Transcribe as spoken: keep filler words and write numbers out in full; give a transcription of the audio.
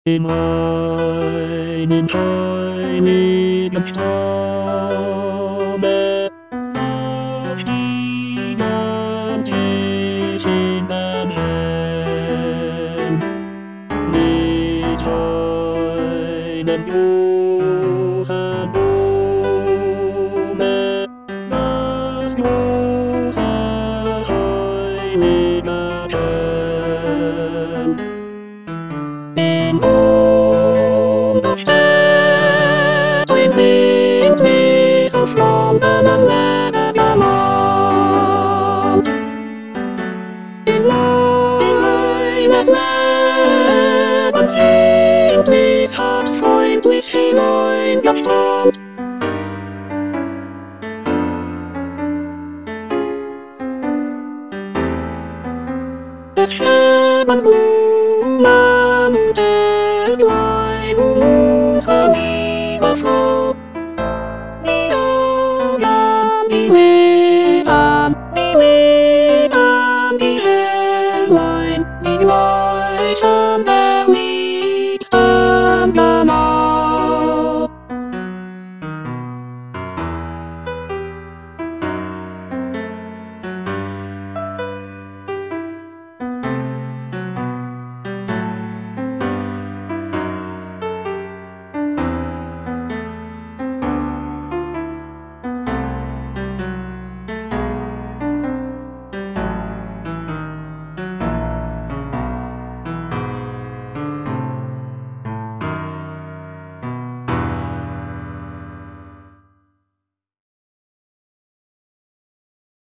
In einem steinigen Strome stiegen sich in den Helm mit einem großen Blume, das große heilige Helm. Im Mond steht ein Wind wie so Flammen am lebendigen Land. Im Leib des Lebens liegt dies Herz freundlich hineingestrammt. Es schweben Blumen der Leib unserer Liebe vor.